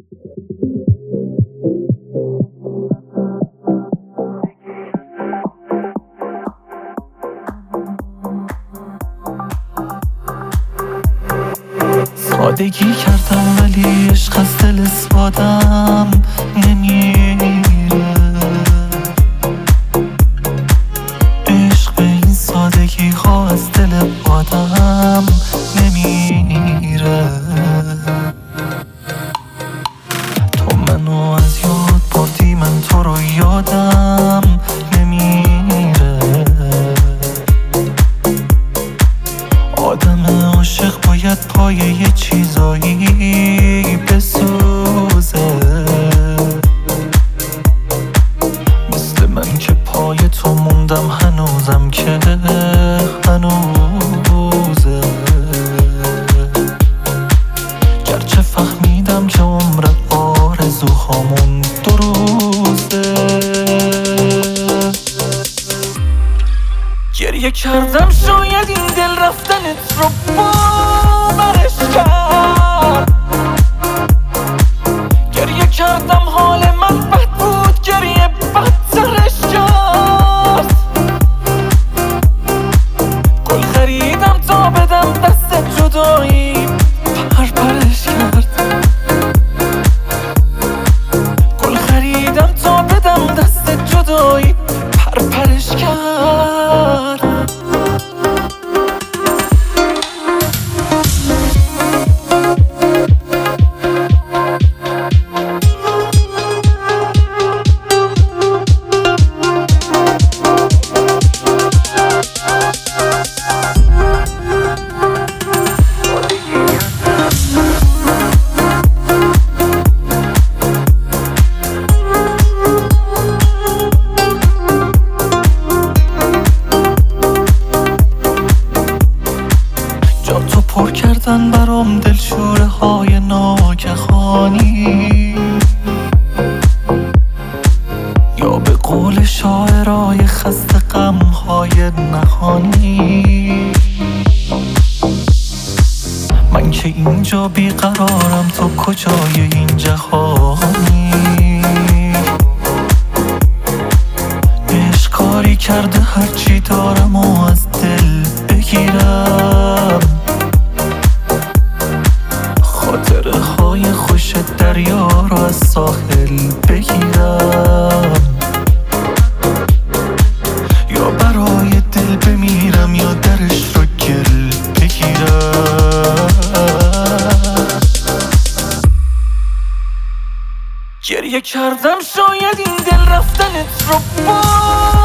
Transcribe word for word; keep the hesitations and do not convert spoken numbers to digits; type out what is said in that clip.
سادگی کردم ولی عشق از دل اسپادم نمیره. عشق به این سادگی ها از دل آدم نمیره. تو منو از یاد بردی، من تو رو یادم نمیره. آدم عاشق باید پای یه چیزایی بسوزه، مثل من که پای تو موندم هنوزم که هنوزه. گرچه فهمیدم که عمر آرزوهامون دو روزه. گریه کردم شاید این دل رفتنت رو باورش کرد. گریه کردم حال من بد بود، گریه بدترش کرد. گل خریدم تا بدم دست جدایی، پرپرش کرد. گل خریدم تا بدم دست جدایی، پرپرش کرد. تو پر کردن برام دلشوره های ناگهانی، یا به قول شاعرای خسته غم های نهانی. من که اینجا بیقرارم، تو کجای این جهانی؟ عشق کاری کرده هرچی دارم و از دل بگیرم. خاطره های خوش دریا رو از ساحل بگیرم، یا برای دل بمیرم یا درش رو گل بگیرم. گریه کردم شاید این دل رفتنت رو با